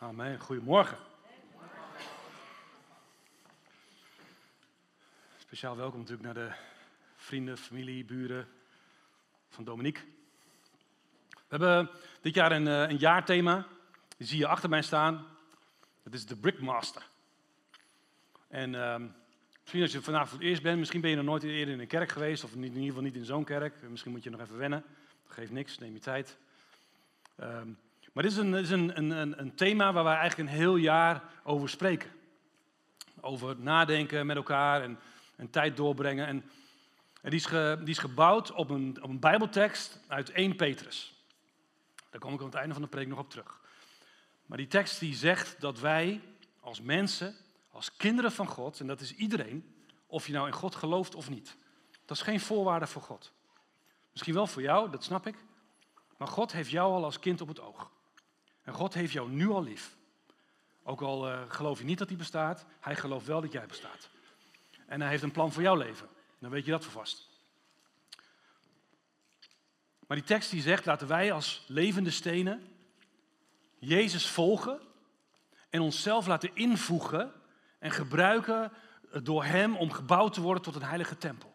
Amen. Goedemorgen. Speciaal welkom natuurlijk naar de vrienden, familie, buren van Dominique. We hebben dit jaar een jaarthema. Die zie je achter mij staan. Dat is de Brickmaster. En misschien als je vandaag voor het eerst bent, misschien ben je nog nooit eerder in een kerk geweest, of in ieder geval niet in zo'n kerk. Misschien moet je nog even wennen. Dat geeft niks, neem je tijd. Maar dit is een thema waar wij eigenlijk een heel jaar over spreken. Over nadenken met elkaar en tijd doorbrengen. En die is gebouwd op een Bijbeltekst uit 1 Petrus. Daar kom ik aan het einde van de preek nog op terug. Maar die tekst die zegt dat wij als mensen, als kinderen van God, en dat is iedereen, of je nou in God gelooft of niet. Dat is geen voorwaarde voor God. Misschien wel voor jou, dat snap ik. Maar God heeft jou al als kind op het oog. En God heeft jou nu al lief. Ook al geloof je niet dat hij bestaat, hij gelooft wel dat jij bestaat. En hij heeft een plan voor jouw leven. Dan weet je dat voor vast. Maar die tekst die zegt, laten wij als levende stenen Jezus volgen en onszelf laten invoegen en gebruiken door hem om gebouwd te worden tot een heilige tempel.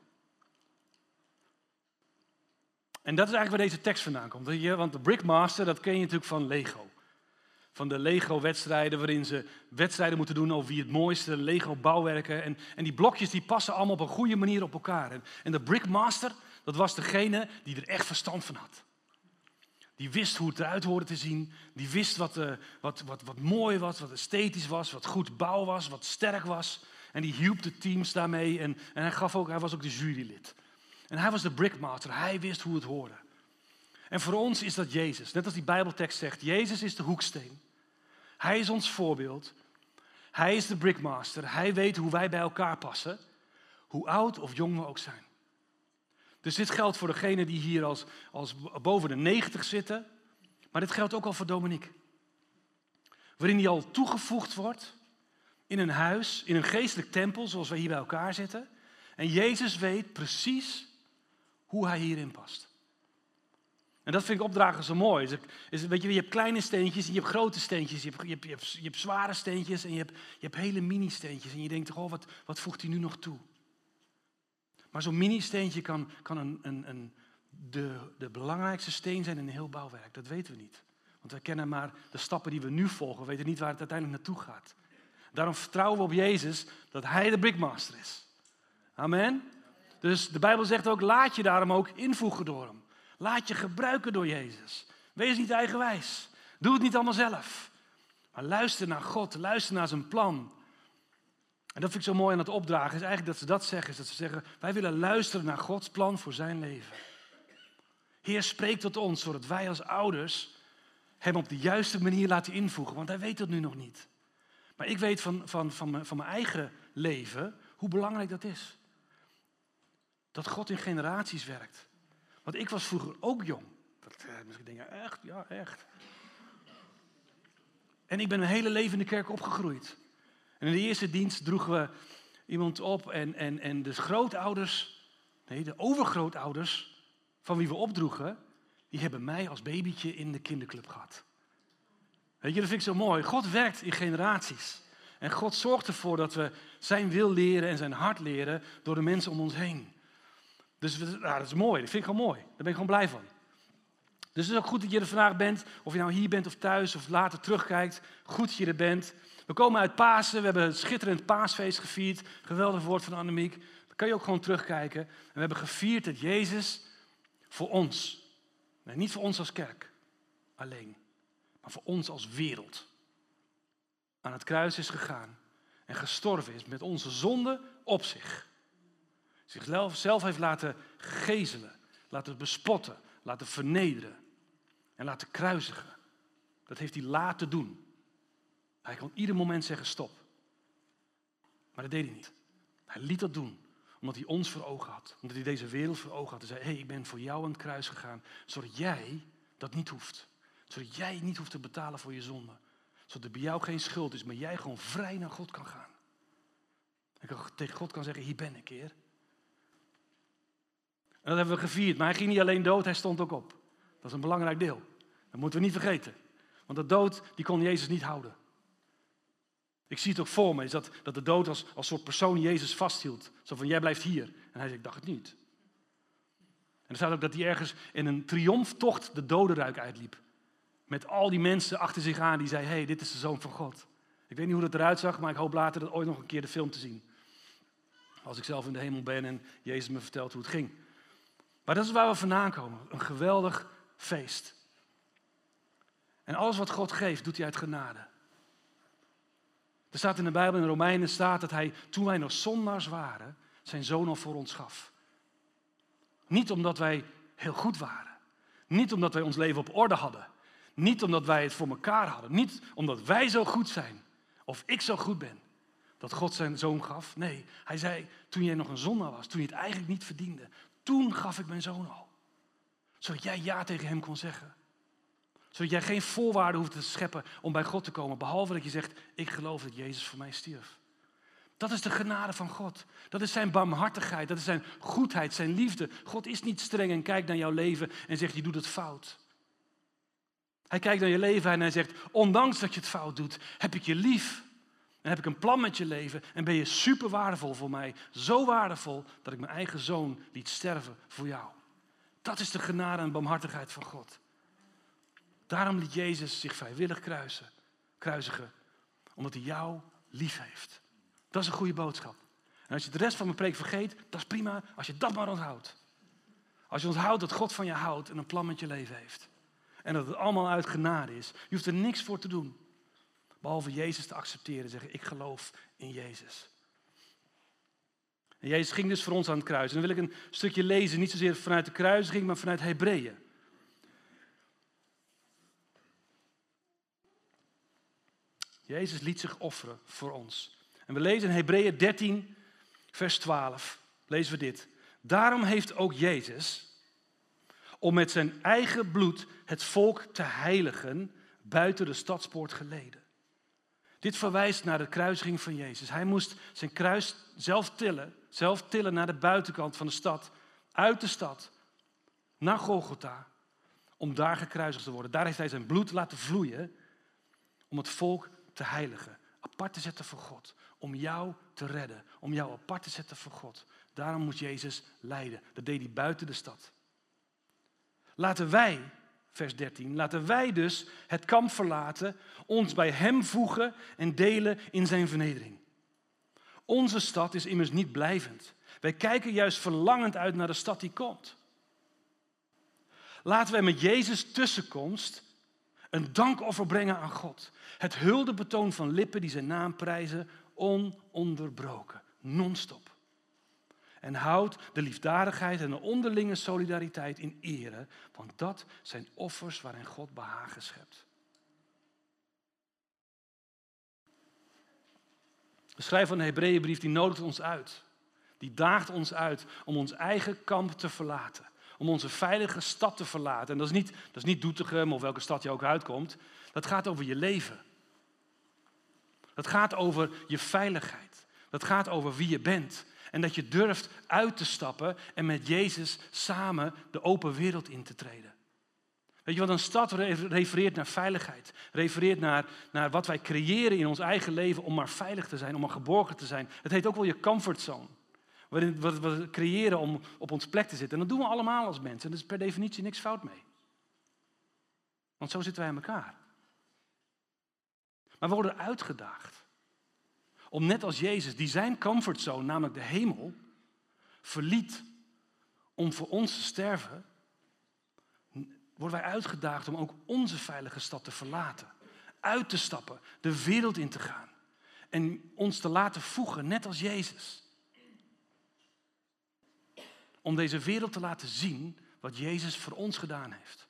En dat is eigenlijk waar deze tekst vandaan komt. Want de Brickmaster, dat ken je natuurlijk van Lego. Van de Lego-wedstrijden waarin ze wedstrijden moeten doen over wie het mooiste Lego-bouwwerken. En die blokjes die passen allemaal op een goede manier op elkaar. En de Brickmaster, dat was degene die er echt verstand van had. Die wist hoe het eruit hoorde te zien. Die wist wat mooi was, wat esthetisch was, wat goed bouw was, wat sterk was. En die hielp de teams daarmee. En hij was ook de jurylid. En hij was de Brickmaster. Hij wist hoe het hoorde. En voor ons is dat Jezus. Net als die Bijbeltekst zegt, Jezus is de hoeksteen. Hij is ons voorbeeld. Hij is de Brickmaster. Hij weet hoe wij bij elkaar passen. Hoe oud of jong we ook zijn. Dus dit geldt voor degenen die hier als boven de 90 zitten. Maar dit geldt ook al voor Dominique. Waarin hij al toegevoegd wordt in een huis, in een geestelijk tempel, zoals wij hier bij elkaar zitten. En Jezus weet precies hoe hij hierin past. En dat vind ik opdragen zo mooi. Weet je hebt kleine steentjes en je hebt grote steentjes. Je hebt zware steentjes en je hebt hele mini-steentjes. En je denkt, oh, wat voegt hij nu nog toe? Maar zo'n mini-steentje kan de belangrijkste steen zijn in een heel bouwwerk. Dat weten we niet. Want wij kennen maar de stappen die we nu volgen. We weten niet waar het uiteindelijk naartoe gaat. Daarom vertrouwen we op Jezus dat hij de Brickmaster is. Amen. Dus de Bijbel zegt ook, laat je daarom ook invoegen door hem. Laat je gebruiken door Jezus. Wees niet eigenwijs. Doe het niet allemaal zelf. Maar luister naar God. Luister naar zijn plan. En dat vind ik zo mooi aan het opdragen. Is eigenlijk dat ze dat zeggen. Is dat ze zeggen, wij willen luisteren naar Gods plan voor zijn leven. Heer, spreek tot ons. Zodat wij als ouders hem op de juiste manier laten invoegen. Want hij weet dat nu nog niet. Maar ik weet van mijn eigen leven hoe belangrijk dat is. Dat God in generaties werkt. Want ik was vroeger ook jong. Misschien denk je, echt? Ja, echt. En ik ben mijn hele leven in de kerk opgegroeid. En in de eerste dienst droegen we iemand op en de grootouders, de overgrootouders van wie we opdroegen, die hebben mij als babytje in de kinderclub gehad. Weet je, dat vind ik zo mooi. God werkt in generaties. En God zorgt ervoor dat we zijn wil leren en zijn hart leren door de mensen om ons heen. Dus dat is mooi, dat vind ik gewoon mooi. Daar ben ik gewoon blij van. Dus het is ook goed dat je er vandaag bent, of je nou hier bent of thuis of later terugkijkt. Goed dat je er bent. We komen uit Pasen, we hebben een schitterend paasfeest gevierd. Geweldig woord van Annemiek. Dan kan je ook gewoon terugkijken. En we hebben gevierd dat Jezus voor ons, nee, niet voor ons als kerk alleen, maar voor ons als wereld, aan het kruis is gegaan en gestorven is met onze zonde op zich. Zichzelf heeft laten gezelen, laten bespotten, laten vernederen en laten kruisigen. Dat heeft hij laten doen. Hij kon ieder moment zeggen stop. Maar dat deed hij niet. Hij liet dat doen, omdat hij ons voor ogen had. Omdat hij deze wereld voor ogen had. Hij zei, hey, ik ben voor jou aan het kruis gegaan, zodat jij dat niet hoeft. Zodat jij niet hoeft te betalen voor je zonde. Zodat er bij jou geen schuld is, maar jij gewoon vrij naar God kan gaan. En tegen God kan zeggen, hier ben ik, Heer. En dat hebben we gevierd. Maar hij ging niet alleen dood, hij stond ook op. Dat is een belangrijk deel. Dat moeten we niet vergeten. Want de dood, die kon Jezus niet houden. Ik zie het ook voor me, is dat de dood als soort persoon Jezus vasthield. Zo van, jij blijft hier. En hij zei, ik dacht het niet. En er staat ook dat hij ergens in een triomftocht de dodenruik uitliep. Met al die mensen achter zich aan die zeiden, hey, dit is de Zoon van God. Ik weet niet hoe dat eruit zag, maar ik hoop later dat ooit nog een keer de film te zien. Als ik zelf in de hemel ben en Jezus me vertelt hoe het ging. Maar dat is waar we vandaan komen. Een geweldig feest. En alles wat God geeft, doet hij uit genade. Er staat in de Bijbel, in de Romeinen staat dat hij, toen wij nog zondaars waren, zijn Zoon al voor ons gaf. Niet omdat wij heel goed waren. Niet omdat wij ons leven op orde hadden. Niet omdat wij het voor elkaar hadden. Niet omdat wij zo goed zijn. Of ik zo goed ben. Dat God zijn Zoon gaf. Nee, hij zei, toen jij nog een zondaar was, toen je het eigenlijk niet verdiende. Toen gaf ik mijn Zoon al. Zodat jij ja tegen hem kon zeggen. Zodat jij geen voorwaarden hoeft te scheppen om bij God te komen. Behalve dat je zegt, ik geloof dat Jezus voor mij stierf. Dat is de genade van God. Dat is zijn barmhartigheid. Dat is zijn goedheid, zijn liefde. God is niet streng en kijkt naar jouw leven en zegt, je doet het fout. Hij kijkt naar je leven en hij zegt, ondanks dat je het fout doet, heb ik je lief. En heb ik een plan met je leven en ben je super waardevol voor mij. Zo waardevol dat ik mijn eigen zoon liet sterven voor jou. Dat is de genade en barmhartigheid van God. Daarom liet Jezus zich vrijwillig kruisigen. Omdat hij jou lief heeft. Dat is een goede boodschap. En als je de rest van mijn preek vergeet, dat is prima als je dat maar onthoudt. Als je onthoudt dat God van je houdt en een plan met je leven heeft. En dat het allemaal uit genade is. Je hoeft er niks voor te doen. Behalve Jezus te accepteren en zeggen, ik geloof in Jezus. En Jezus ging dus voor ons aan het kruis. En dan wil ik een stukje lezen, niet zozeer vanuit de kruisiging, maar vanuit Hebreeën. Jezus liet zich offeren voor ons. En we lezen in Hebreeën 13, vers 12, lezen we dit. Daarom heeft ook Jezus, om met zijn eigen bloed het volk te heiligen, buiten de stadspoort geleden. Dit verwijst naar de kruisiging van Jezus. Hij moest zijn kruis zelf tillen naar de buitenkant van de stad, uit de stad, naar Golgotha, om daar gekruisigd te worden. Daar heeft hij zijn bloed laten vloeien, om het volk te heiligen, apart te zetten voor God, om jou te redden, om jou apart te zetten voor God. Daarom moet Jezus lijden. Dat deed hij buiten de stad. Laten wij, vers 13, laten wij dus het kamp verlaten, ons bij hem voegen en delen in zijn vernedering. Onze stad is immers niet blijvend. Wij kijken juist verlangend uit naar de stad die komt. Laten wij met Jezus tussenkomst een dankoffer brengen aan God. Het huldebetoon van lippen die zijn naam prijzen, ononderbroken, non-stop. En houd de liefdadigheid en de onderlinge solidariteit in ere, want dat zijn offers waarin God behagen schept. De schrijver van de Hebreeënbrief die nodigt ons uit. Die daagt ons uit om ons eigen kamp te verlaten. Om onze veilige stad te verlaten. En dat is niet Doetinchem of welke stad je ook uitkomt. Dat gaat over je leven. Dat gaat over je veiligheid. Dat gaat over wie je bent. En dat je durft uit te stappen en met Jezus samen de open wereld in te treden. Weet je wat, een stad refereert naar veiligheid. Refereert naar wat wij creëren in ons eigen leven om maar veilig te zijn, om maar geborgen te zijn. Het heet ook wel je comfortzone. Waarin we creëren om op ons plek te zitten. En dat doen we allemaal als mensen. En er is per definitie niks fout mee. Want zo zitten wij in elkaar. Maar we worden uitgedaagd. Om net als Jezus, die zijn comfortzone, namelijk de hemel, verliet om voor ons te sterven, worden wij uitgedaagd om ook onze veilige stad te verlaten. Uit te stappen, de wereld in te gaan. En ons te laten voegen, net als Jezus. Om deze wereld te laten zien wat Jezus voor ons gedaan heeft.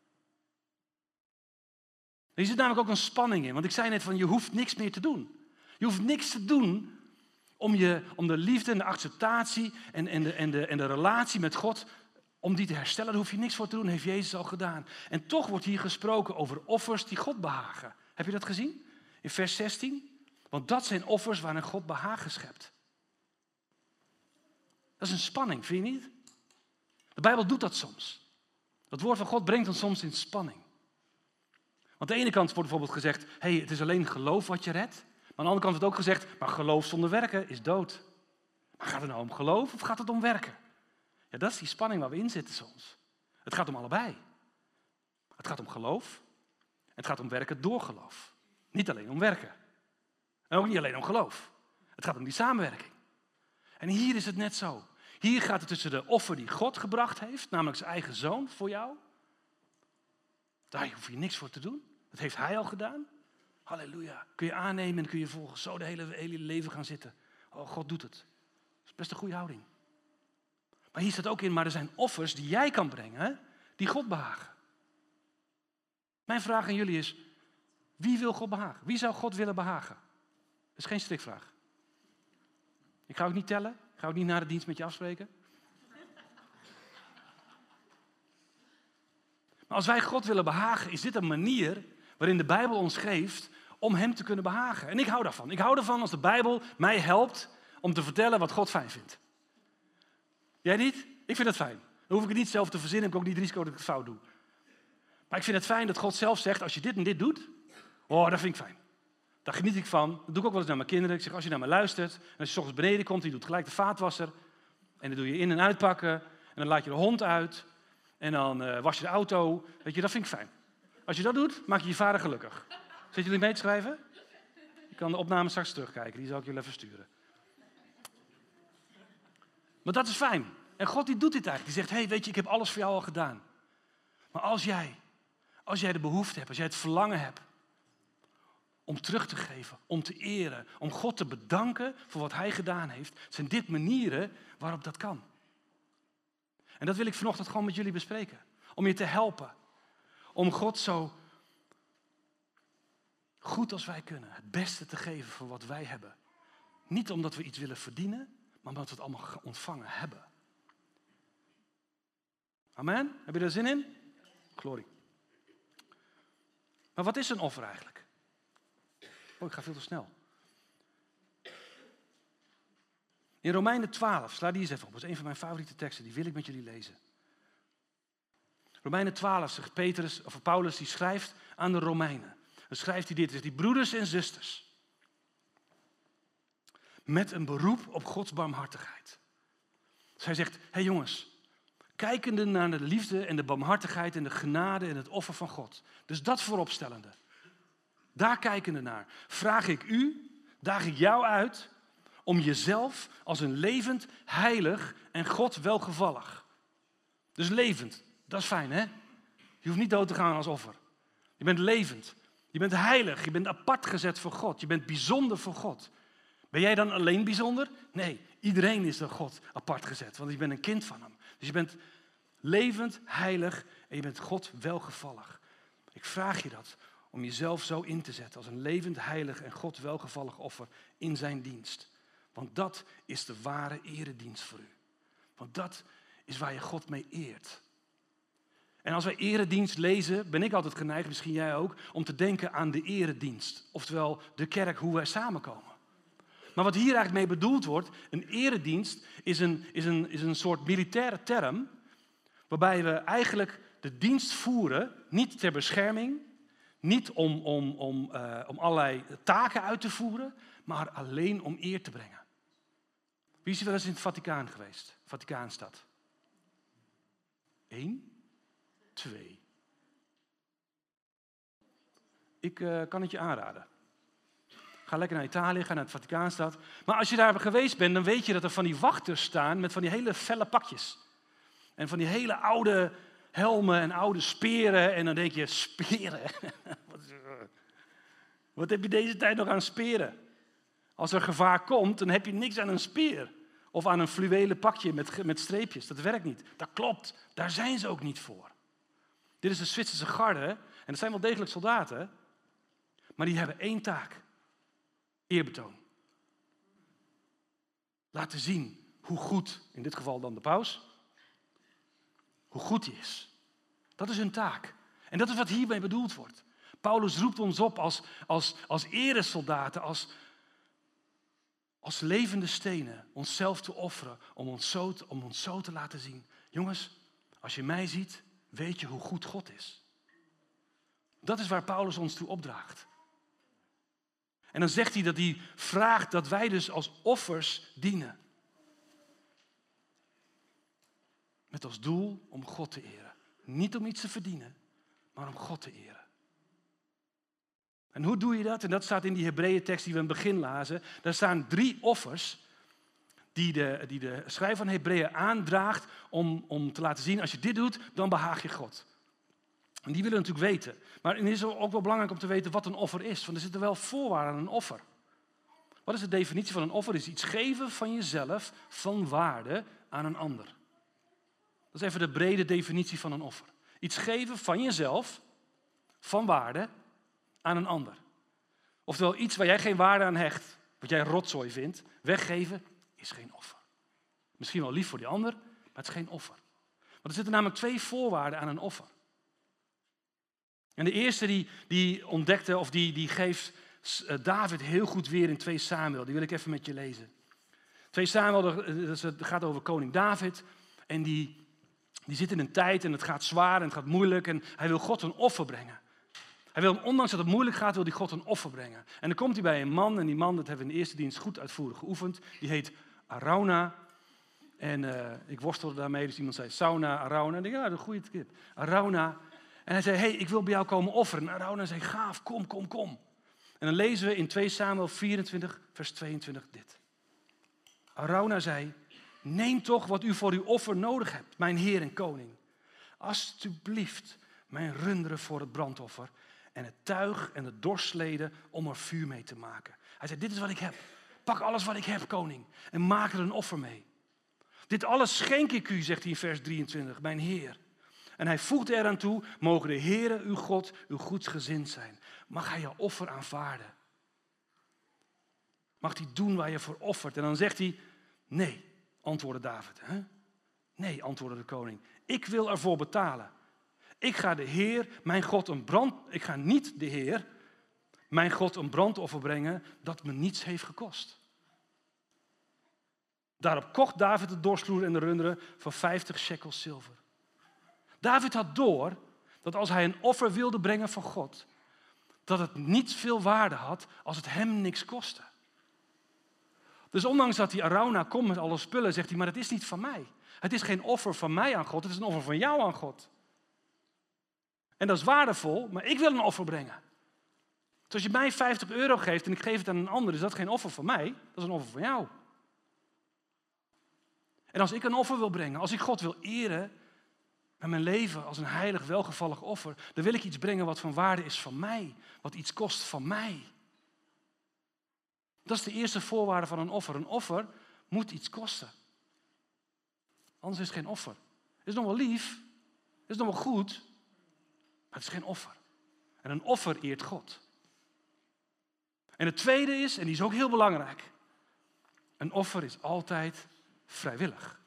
Er zit namelijk ook een spanning in. Want ik zei net van, je hoeft niks meer te doen. Je hoeft niks te doen om de liefde en de acceptatie en de relatie met God, om die te herstellen. Daar hoef je niks voor te doen, heeft Jezus al gedaan. En toch wordt hier gesproken over offers die God behagen. Heb je dat gezien? In vers 16. Want dat zijn offers waarin God behagen schept. Dat is een spanning, vind je niet? De Bijbel doet dat soms. Het woord van God brengt ons soms in spanning. Want aan de ene kant wordt bijvoorbeeld gezegd, hey, het is alleen geloof wat je redt. aan de andere kant wordt ook gezegd, maar geloof zonder werken is dood. Maar gaat het nou om geloof of gaat het om werken? Ja, dat is die spanning waar we in zitten soms. Het gaat om allebei. Het gaat om geloof. Het gaat om werken door geloof. Niet alleen om werken. En ook niet alleen om geloof. Het gaat om die samenwerking. En hier is het net zo. Hier gaat het tussen de offer die God gebracht heeft, namelijk zijn eigen zoon voor jou. Daar hoef je niks voor te doen. Dat heeft hij al gedaan. Halleluja. Kun je aannemen en kun je volgens zo de hele leven gaan zitten. Oh, God doet het. Dat is best een goede houding. Maar hier staat ook in, maar er zijn offers die jij kan brengen, die God behagen. Mijn vraag aan jullie is, wie wil God behagen? Wie zou God willen behagen? Dat is geen strikvraag. Ik ga ook niet tellen. Ik ga ook niet na de dienst met je afspreken. Maar als wij God willen behagen, is dit een manier waarin de Bijbel ons geeft om hem te kunnen behagen. En ik hou daarvan. Ik hou ervan als de Bijbel mij helpt om te vertellen wat God fijn vindt. Jij niet? Ik vind het fijn. Dan hoef ik het niet zelf te verzinnen. Heb ik ook niet het risico dat ik het fout doe. Maar ik vind het fijn dat God zelf zegt, als je dit en dit doet, oh, dat vind ik fijn. Daar geniet ik van. Dat doe ik ook wel eens naar mijn kinderen. Ik zeg, als je naar me luistert, en als je 's ochtends beneden komt, je doet gelijk de vaatwasser. En dan doe je in- en uitpakken. En dan laat je de hond uit. En dan was je de auto. Weet je, dat vind ik fijn. Als je dat doet, maak je je vader gelukkig. Zitten jullie mee te schrijven? Je kan de opname straks terugkijken. Die zal ik jullie even sturen. Maar dat is fijn. En God die doet dit eigenlijk. Die zegt, hey, weet je, ik heb alles voor jou al gedaan. Maar als jij de behoefte hebt, als jij het verlangen hebt om terug te geven, om te eren, om God te bedanken voor wat hij gedaan heeft, zijn dit manieren waarop dat kan. En dat wil ik vanochtend gewoon met jullie bespreken. Om je te helpen. Om God zo goed als wij kunnen het beste te geven voor wat wij hebben. Niet omdat we iets willen verdienen, maar omdat we het allemaal ontvangen hebben. Amen? Heb je er zin in? Glorie. Maar wat is een offer eigenlijk? Oh, ik ga veel te snel. In Romeinen 12, sla die eens even op. Dat is een van mijn favoriete teksten, die wil ik met jullie lezen. Romeinen 12 zegt Paulus, die schrijft aan de Romeinen. Dan schrijft hij dit, dus die broeders en zusters. Met een beroep op Gods barmhartigheid. Dus hij zegt, hé jongens, kijkende naar de liefde en de barmhartigheid en de genade en het offer van God. Dus dat vooropstellende. Daar kijkende naar. Daag ik jou uit om jezelf als een levend, heilig en God welgevallig. Dus levend, dat is fijn hè? Je hoeft niet dood te gaan als offer. Je bent levend, je bent heilig, je bent apart gezet voor God. Je bent bijzonder voor God. Ben jij dan alleen bijzonder? Nee, iedereen is door God apart gezet, want je bent een kind van hem. Dus je bent levend, heilig en je bent God welgevallig. Ik vraag je dat om jezelf zo in te zetten als een levend, heilig en God welgevallig offer in zijn dienst. Want dat is de ware eredienst voor u. Want dat is waar je God mee eert. En als wij eredienst lezen, ben ik altijd geneigd, misschien jij ook, om te denken aan de eredienst. Oftewel de kerk, hoe wij samenkomen. Maar wat hier eigenlijk mee bedoeld wordt, een eredienst is een soort militaire term, waarbij we eigenlijk de dienst voeren, niet ter bescherming, niet om allerlei taken uit te voeren, maar alleen om eer te brengen. Wie is er wel eens in het Vaticaan geweest? Vaticaanstad. 1, 2. Ik kan het je aanraden. Ga lekker naar Italië, ga naar het Vaticaanstad. Maar als je daar geweest bent, dan weet je dat er van die wachters staan met van die hele felle pakjes. En van die hele oude helmen en oude speren. En dan denk je, speren? Wat heb je deze tijd nog aan speren? Als er gevaar komt, dan heb je niks aan een speer. Of aan een fluwelen pakje met streepjes. Dat werkt niet. Dat klopt. Daar zijn ze ook niet voor. Dit is de Zwitserse garde. En dat zijn wel degelijk soldaten. Maar die hebben één taak. Eerbetoon. Laten zien hoe goed, in dit geval dan de paus, hoe goed hij is. Dat is hun taak. En dat is wat hierbij bedoeld wordt. Paulus roept ons op als eresoldaten, als levende stenen, onszelf te offeren om ons zo te laten zien. Jongens, als je mij ziet, weet je hoe goed God is. Dat is waar Paulus ons toe opdraagt. En dan zegt hij dat hij vraagt dat wij dus als offers dienen. Met als doel om God te eren. Niet om iets te verdienen, maar om God te eren. En hoe doe je dat? En dat staat in die Hebreeëntekst die we in het begin lazen. Daar staan 3 offers die de schrijver van Hebreeën aandraagt om te laten zien, als je dit doet, dan behaag je God. En die willen we natuurlijk weten. Maar het is ook wel belangrijk om te weten wat een offer is. Want er zitten wel voorwaarden aan een offer. Wat is de definitie van een offer? Het is iets geven van jezelf van waarde aan een ander. Dat is even de brede definitie van een offer. Iets geven van jezelf van waarde aan een ander. Oftewel iets waar jij geen waarde aan hecht, wat jij rotzooi vindt, weggeven is geen offer. Misschien wel lief voor die ander, maar het is geen offer. Want er zitten namelijk 2 voorwaarden aan een offer. En de eerste die ontdekte, of die geeft David heel goed weer in 2 Samuel. Die wil ik even met je lezen. 2 Samuel, dat gaat over koning David. En die zit in een tijd en het gaat zwaar en het gaat moeilijk. En hij wil God een offer brengen. Hij wil, ondanks dat het moeilijk gaat, wil hij God een offer brengen. En dan komt hij bij een man. En die man, dat hebben we in de eerste dienst goed uitvoerig geoefend. Die heet Arauna. En ik worstelde daarmee. Dus iemand zei sauna, Arauna. En ik dacht, ja, dat is een goede tip. Arauna. En hij zei, hey, ik wil bij jou komen offeren. En Arauna zei, gaaf, kom. En dan lezen we in 2 Samuel 24, vers 22 dit. Arauna zei, neem toch wat u voor uw offer nodig hebt, mijn heer en koning. Alsjeblieft, mijn runderen voor het brandoffer en het tuig en de dorsleden om er vuur mee te maken. Hij zei, dit is wat ik heb. Pak alles wat ik heb, koning, en maak er een offer mee. Dit alles schenk ik u, zegt hij in vers 23, mijn heer. En hij voegt eraan toe, mogen de Heere, uw God, uw goedsgezind zijn. Mag hij je offer aanvaarden? Mag hij doen waar je voor offert? En dan zegt hij, nee, antwoordde David. Hè? Nee, antwoordde de koning. Ik wil ervoor betalen. Ik ga niet de Heer, mijn God, een brandoffer brengen dat me niets heeft gekost. Daarop kocht David de dorsvloer en de runderen voor 50 shekels zilver. David had door dat als hij een offer wilde brengen voor God, dat het niet veel waarde had als het hem niks kostte. Dus ondanks dat die Arauna komt met alle spullen, zegt hij, maar het is niet van mij. Het is geen offer van mij aan God, het is een offer van jou aan God. En dat is waardevol, maar ik wil een offer brengen. Dus als je mij 50 euro geeft en ik geef het aan een ander, is dat geen offer van mij, dat is een offer van jou. En als ik een offer wil brengen, als ik God wil eren met mijn leven als een heilig, welgevallig offer, dan wil ik iets brengen wat van waarde is van mij, wat iets kost van mij. Dat is de eerste voorwaarde van een offer. Een offer moet iets kosten. Anders is het geen offer. Het is nog wel lief, het is nog wel goed, maar het is geen offer. En een offer eert God. En het tweede is, en die is ook heel belangrijk, een offer is altijd vrijwillig.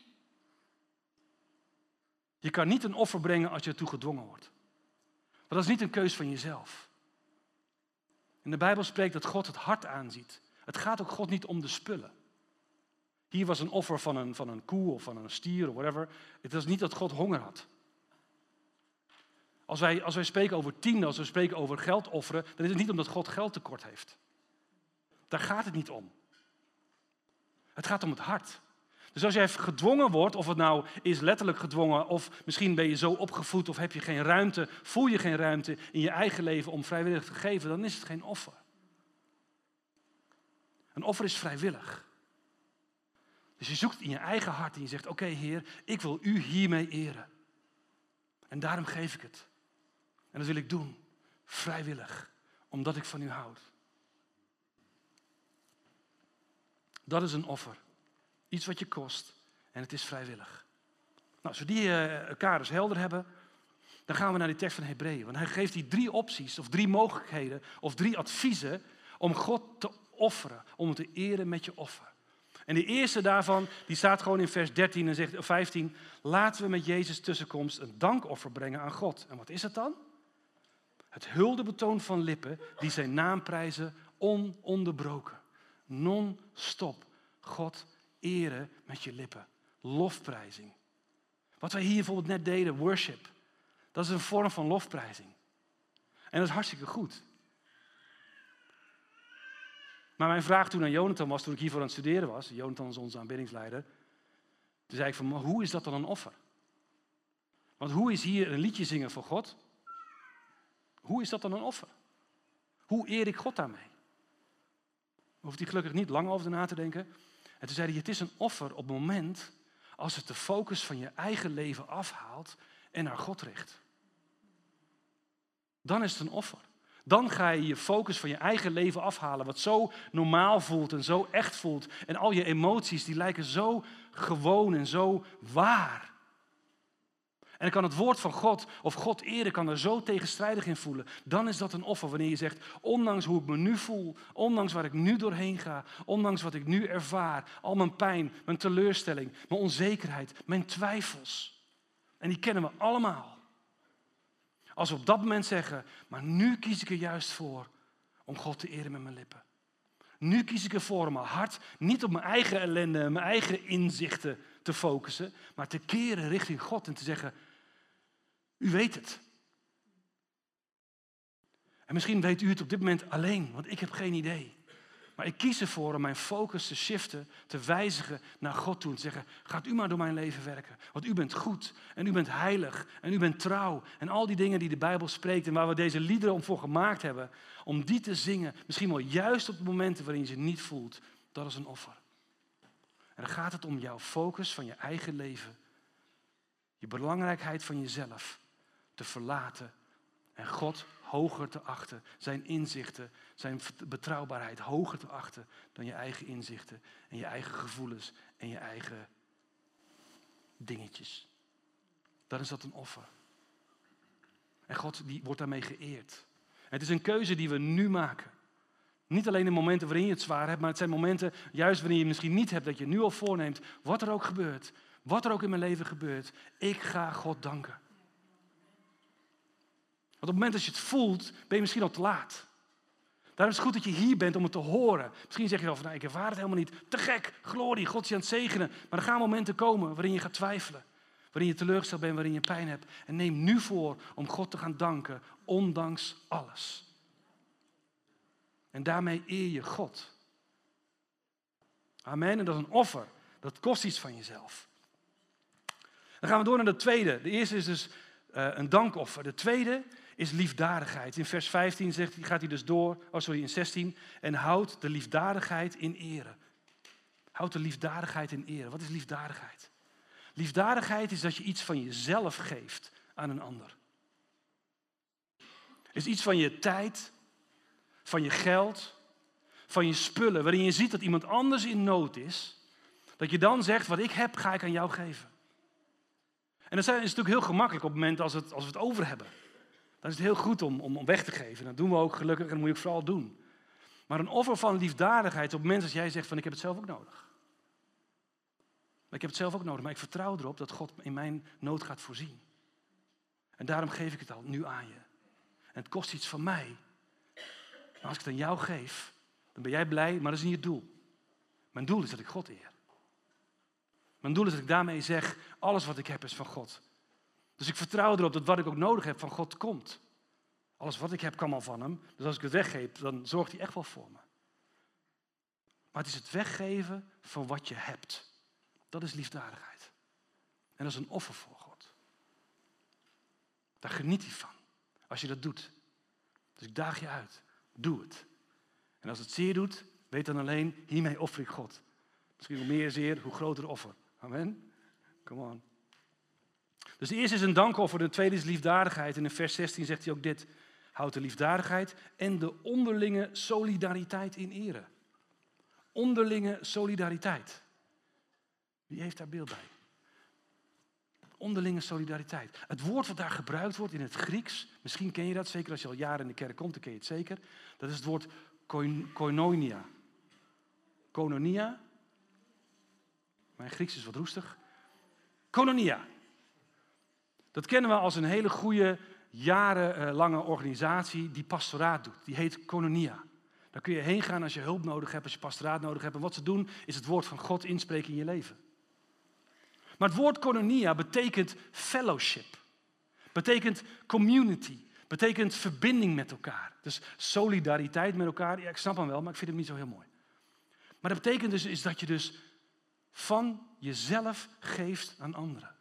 Je kan niet een offer brengen als je ertoe gedwongen wordt. Want dat is niet een keus van jezelf. En de Bijbel spreekt dat God het hart aanziet. Het gaat ook God niet om de spullen. Hier was een offer van een koe of van een stier of whatever. Het was niet dat God honger had. Als wij spreken over tienden, als we spreken over geld offeren, dan is het niet omdat God geld tekort heeft. Daar gaat het niet om. Het gaat om het hart. Dus als jij gedwongen wordt, of het nou is letterlijk gedwongen, of misschien ben je zo opgevoed of heb je geen ruimte, voel je geen ruimte in je eigen leven om vrijwillig te geven, dan is het geen offer. Een offer is vrijwillig. Dus je zoekt in je eigen hart en je zegt, oké, Heer, ik wil u hiermee eren. En daarom geef ik het. En dat wil ik doen, vrijwillig, omdat ik van u houd. Dat is een offer. Iets wat je kost en het is vrijwillig. Nou, als we die kaders helder hebben, dan gaan we naar die tekst van Hebreeën. Want hij geeft die 3 opties, of 3 mogelijkheden, of 3 adviezen om God te offeren, om hem te eren met je offer. En de eerste daarvan, die staat gewoon in vers 13 en zegt, 15. Laten we met Jezus' tussenkomst een dankoffer brengen aan God. En wat is het dan? Het huldebetoon van lippen die zijn naam prijzen ononderbroken. Non-stop. God eren met je lippen. Lofprijzing. Wat wij hier bijvoorbeeld net deden, worship. Dat is een vorm van lofprijzing. En dat is hartstikke goed. Maar mijn vraag toen aan Jonathan was, toen ik hiervoor aan het studeren was, Jonathan is onze aanbiddingsleider, toen zei ik van, maar hoe is dat dan een offer? Want hoe is hier een liedje zingen voor God? Hoe is dat dan een offer? Hoe eer ik God daarmee? Hoeft hij gelukkig niet lang over na te denken. En toen zei hij, het is een offer op het moment als het de focus van je eigen leven afhaalt en naar God richt. Dan is het een offer. Dan ga je je focus van je eigen leven afhalen, wat zo normaal voelt en zo echt voelt. En al je emoties, die lijken zo gewoon en zo waar. En dan kan het woord van God of God eren kan er zo tegenstrijdig in voelen. Dan is dat een offer wanneer je zegt, ondanks hoe ik me nu voel, ondanks waar ik nu doorheen ga, ondanks wat ik nu ervaar, al mijn pijn, mijn teleurstelling, mijn onzekerheid, mijn twijfels. En die kennen we allemaal. Als we op dat moment zeggen, maar nu kies ik er juist voor om God te eren met mijn lippen. Nu kies ik ervoor om mijn hart niet op mijn eigen ellende, mijn eigen inzichten te focussen, maar te keren richting God en te zeggen, u weet het. En misschien weet u het op dit moment alleen, want ik heb geen idee. Maar ik kies ervoor om mijn focus te shiften, te wijzigen naar God toe. En te zeggen, gaat u maar door mijn leven werken. Want u bent goed en u bent heilig en u bent trouw. En al die dingen die de Bijbel spreekt en waar we deze liederen om voor gemaakt hebben. Om die te zingen, misschien wel juist op de momenten waarin je ze niet voelt. Dat is een offer. En dan gaat het om jouw focus van je eigen leven. Je belangrijkheid van jezelf te verlaten. En God hoger te achten, zijn inzichten, zijn betrouwbaarheid hoger te achten dan je eigen inzichten en je eigen gevoelens en je eigen dingetjes. Dan is dat een offer. En God die wordt daarmee geëerd. En het is een keuze die we nu maken. Niet alleen in momenten waarin je het zwaar hebt, maar het zijn momenten, juist wanneer je misschien niet hebt, dat je nu al voorneemt, wat er ook gebeurt, wat er ook in mijn leven gebeurt, ik ga God danken. Want op het moment dat je het voelt, ben je misschien al te laat. Daarom is het goed dat je hier bent om het te horen. Misschien zeg je wel van, nou, ik ervaar het helemaal niet. Te gek, glorie, God is je aan het zegenen. Maar er gaan momenten komen waarin je gaat twijfelen. Waarin je teleurgesteld bent, waarin je pijn hebt. En neem nu voor om God te gaan danken, ondanks alles. En daarmee eer je God. Amen, en dat is een offer. Dat kost iets van jezelf. Dan gaan we door naar de tweede. De eerste is dus een dankoffer. De tweede is liefdadigheid. In vers 15 gaat hij dus door, in 16. En houd de liefdadigheid in ere. Houd de liefdadigheid in ere. Wat is liefdadigheid? Liefdadigheid is dat je iets van jezelf geeft aan een ander. Het is iets van je tijd, van je geld, van je spullen, waarin je ziet dat iemand anders in nood is. Dat je dan zegt, wat ik heb, ga ik aan jou geven. En dat is natuurlijk heel gemakkelijk op het moment als we het over hebben. Dan is het heel goed om weg te geven. Dat doen we ook gelukkig en dat moet je ook vooral doen. Maar een offer van liefdadigheid op het moment als jij zegt van ik heb het zelf ook nodig. Ik heb het zelf ook nodig, maar ik vertrouw erop dat God in mijn nood gaat voorzien. En daarom geef ik het al nu aan je. En het kost iets van mij. Maar als ik het aan jou geef, dan ben jij blij, maar dat is niet het doel. Mijn doel is dat ik God eer. Mijn doel is dat ik daarmee zeg, alles wat ik heb is van God. Dus ik vertrouw erop dat wat ik ook nodig heb van God komt. Alles wat ik heb kan al van hem. Dus als ik het weggeef, dan zorgt hij echt wel voor me. Maar het is het weggeven van wat je hebt. Dat is liefdadigheid. En dat is een offer voor God. Daar geniet hij van. Als je dat doet. Dus ik daag je uit. Doe het. En als het zeer doet, weet dan alleen, hiermee offer ik God. Misschien hoe meer zeer, hoe groter offer. Amen. Come on. Dus de eerste is een dankoffer, de tweede is liefdadigheid. En in vers 16 zegt hij ook dit. Houd de liefdadigheid en de onderlinge solidariteit in ere. Onderlinge solidariteit. Wie heeft daar beeld bij? Onderlinge solidariteit. Het woord wat daar gebruikt wordt in het Grieks, misschien ken je dat, zeker als je al jaren in de kerk komt, dan ken je het zeker. Dat is het woord koinonia. Koinonia. Mijn Grieks is wat roestig. Koinonia. Dat kennen we als een hele goede, jarenlange organisatie die pastoraat doet. Die heet koinonia. Daar kun je heen gaan als je hulp nodig hebt, als je pastoraat nodig hebt. En wat ze doen, is het woord van God inspreken in je leven. Maar het woord koinonia betekent fellowship. Betekent community. Betekent verbinding met elkaar. Dus solidariteit met elkaar. Ja, ik snap hem wel, maar ik vind hem niet zo heel mooi. Maar dat betekent dus is dat je dus van jezelf geeft aan anderen.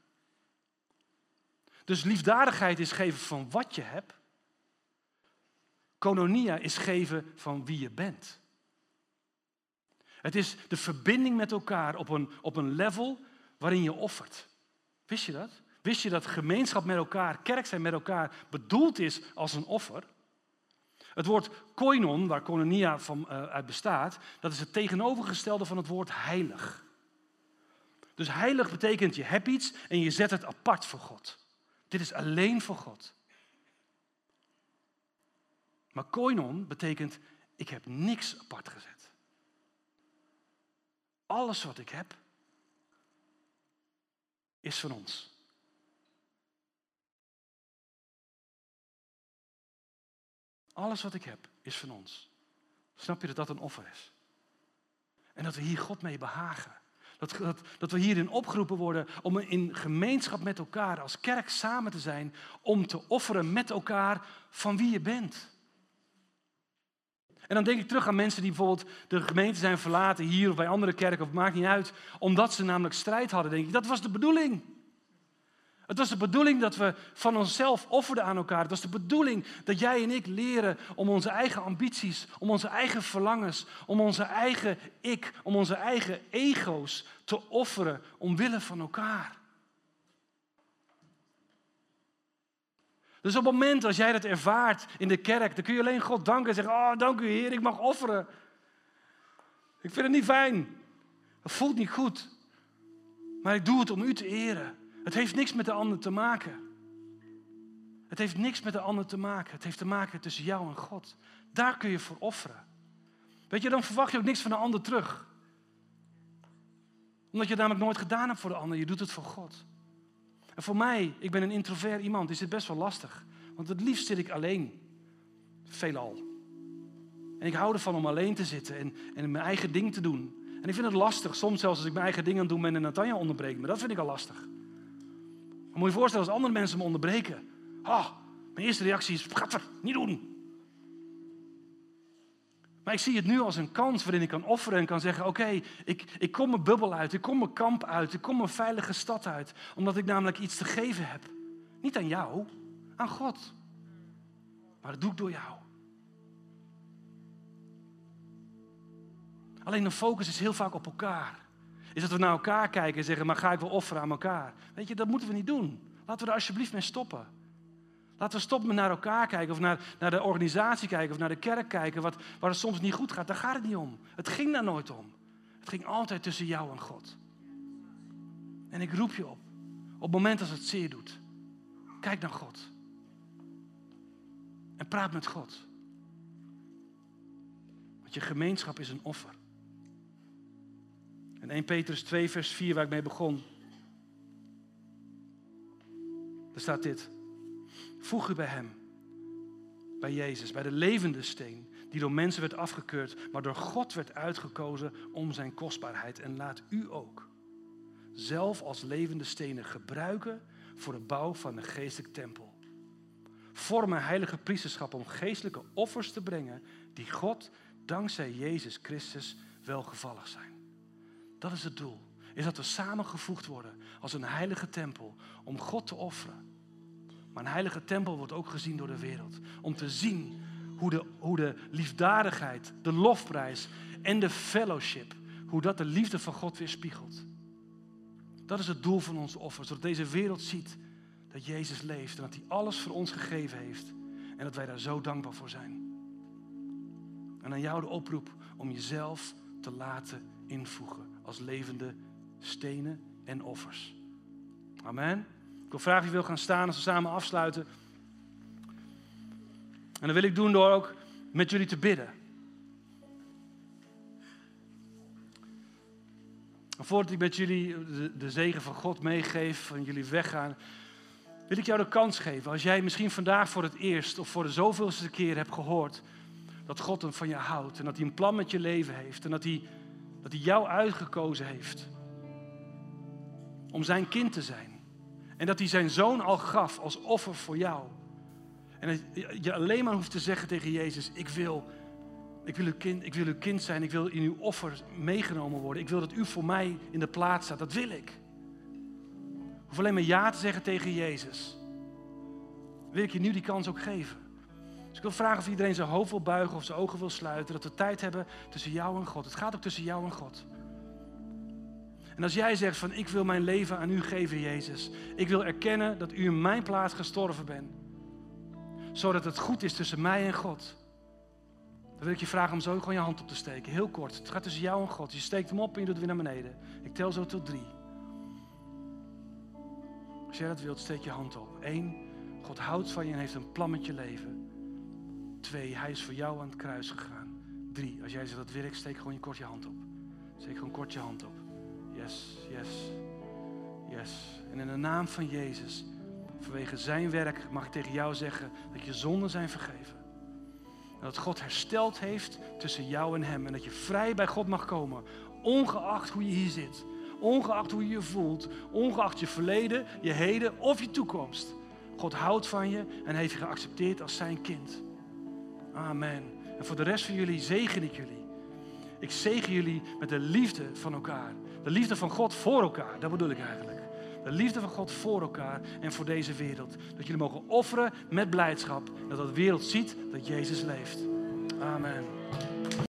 Dus liefdadigheid is geven van wat je hebt. Koinonia is geven van wie je bent. Het is de verbinding met elkaar op een level waarin je offert. Wist je dat? Wist je dat gemeenschap met elkaar, kerk zijn met elkaar, bedoeld is als een offer? Het woord koinon, waar koinonia uit bestaat, dat is het tegenovergestelde van het woord heilig. Dus heilig betekent je hebt iets en je zet het apart voor God. Dit is alleen voor God. Maar koinon betekent ik heb niks apart gezet. Alles wat ik heb is van ons. Alles wat ik heb is van ons. Snap je dat dat een offer is? En dat we hier God mee behagen. Dat we hierin opgeroepen worden om in gemeenschap met elkaar als kerk samen te zijn. Om te offeren met elkaar van wie je bent. En dan denk ik terug aan mensen die bijvoorbeeld de gemeente zijn verlaten. Hier of bij andere kerken, of maakt niet uit. Omdat ze namelijk strijd hadden, denk ik. Dat was de bedoeling. Het was de bedoeling dat we van onszelf offerden aan elkaar. Het was de bedoeling dat jij en ik leren om onze eigen ambities, om onze eigen verlangens, om onze eigen ik, om onze eigen ego's te offeren omwille van elkaar. Dus op het moment als jij dat ervaart in de kerk, dan kun je alleen God danken en zeggen, oh dank u Heer, ik mag offeren. Ik vind het niet fijn. Het voelt niet goed. Maar ik doe het om u te eren. Het heeft niks met de ander te maken. Het heeft niks met de ander te maken. Het heeft te maken tussen jou en God. Daar kun je voor offeren. Weet je, dan verwacht je ook niks van de ander terug. Omdat je het namelijk nooit gedaan hebt voor de ander. Je doet het voor God. En voor mij, ik ben een introvert iemand, is het best wel lastig. Want het liefst zit ik alleen. Veelal. En ik hou ervan om alleen te zitten en mijn eigen ding te doen. En ik vind het lastig, soms zelfs als ik mijn eigen ding aan het doen ben en Natanja onderbreekt me. Dat vind ik al lastig. Maar moet je je voorstellen als andere mensen me onderbreken. Mijn eerste reactie is, gadver, niet doen. Maar ik zie het nu als een kans waarin ik kan offeren en kan zeggen, oké, ik kom mijn bubbel uit, ik kom mijn kamp uit, ik kom mijn veilige stad uit. Omdat ik namelijk iets te geven heb. Niet aan jou, aan God. Maar dat doe ik door jou. Alleen de focus is heel vaak op elkaar. Is dat we naar elkaar kijken en zeggen, maar ga ik wel offeren aan elkaar? Weet je, dat moeten we niet doen. Laten we er alsjeblieft mee stoppen. Laten we stoppen met naar elkaar kijken of naar de organisatie kijken of naar de kerk kijken waar het soms niet goed gaat. Daar gaat het niet om. Het ging daar nooit om. Het ging altijd tussen jou en God. En ik roep je op het moment als het zeer doet, kijk naar God. En praat met God. Want je gemeenschap is een offer. En 1 Petrus 2 vers 4 waar ik mee begon. Daar staat dit. Voeg u bij hem, bij Jezus, bij de levende steen, die door mensen werd afgekeurd, maar door God werd uitgekozen om zijn kostbaarheid. En laat u ook zelf als levende stenen gebruiken voor de bouw van de geestelijke tempel. Vorm een heilige priesterschap om geestelijke offers te brengen die God dankzij Jezus Christus welgevallig zijn. Dat is het doel. Is dat we samengevoegd worden als een heilige tempel om God te offeren. Maar een heilige tempel wordt ook gezien door de wereld. Om te zien hoe de liefdadigheid, de lofprijs en de fellowship, hoe dat de liefde van God weerspiegelt. Dat is het doel van onze offer. Zodat deze wereld ziet dat Jezus leeft en dat hij alles voor ons gegeven heeft. En dat wij daar zo dankbaar voor zijn. En aan jou de oproep om jezelf te laten invoegen als levende stenen en offers. Amen. Ik wil vragen wie wil gaan staan als we samen afsluiten. En dat wil ik doen door ook met jullie te bidden. En voordat ik met jullie de zegen van God meegeef, van jullie weggaan, wil ik jou de kans geven. Als jij misschien vandaag voor het eerst of voor de zoveelste keer hebt gehoord dat God van je houdt en dat hij een plan met je leven heeft en dat hij jou uitgekozen heeft om zijn kind te zijn. En dat hij zijn zoon al gaf als offer voor jou. En dat je alleen maar hoeft te zeggen tegen Jezus, ik wil uw kind zijn, ik wil in uw offer meegenomen worden. Ik wil dat u voor mij in de plaats staat, dat wil ik. Ik hoef alleen maar ja te zeggen tegen Jezus. Wil ik je nu die kans ook geven. Dus ik wil vragen of iedereen zijn hoofd wil buigen of zijn ogen wil sluiten. Dat we tijd hebben tussen jou en God. Het gaat ook tussen jou en God. En als jij zegt van ik wil mijn leven aan u geven, Jezus. Ik wil erkennen dat u in mijn plaats gestorven bent. Zodat het goed is tussen mij en God. Dan wil ik je vragen om zo gewoon je hand op te steken. Heel kort. Het gaat tussen jou en God. Je steekt hem op en je doet het weer naar beneden. Ik tel zo tot 3. Als jij dat wilt, steek je hand op. 1. God houdt van je en heeft een plan met je leven. 2. Hij is voor jou aan het kruis gegaan. 3. Als jij zegt dat wil ik, steek gewoon kort je hand op. Steek gewoon kort je hand op. Yes, yes, yes. En in de naam van Jezus, vanwege zijn werk, mag ik tegen jou zeggen dat je zonden zijn vergeven. En dat God hersteld heeft tussen jou en hem. En dat je vrij bij God mag komen, ongeacht hoe je hier zit. Ongeacht hoe je je voelt. Ongeacht je verleden, je heden of je toekomst. God houdt van je en heeft je geaccepteerd als zijn kind. Amen. En voor de rest van jullie zegen ik jullie. Ik zegen jullie met de liefde van elkaar. De liefde van God voor elkaar, dat bedoel ik eigenlijk. De liefde van God voor elkaar en voor deze wereld. Dat jullie mogen offeren met blijdschap. Dat de wereld ziet dat Jezus leeft. Amen.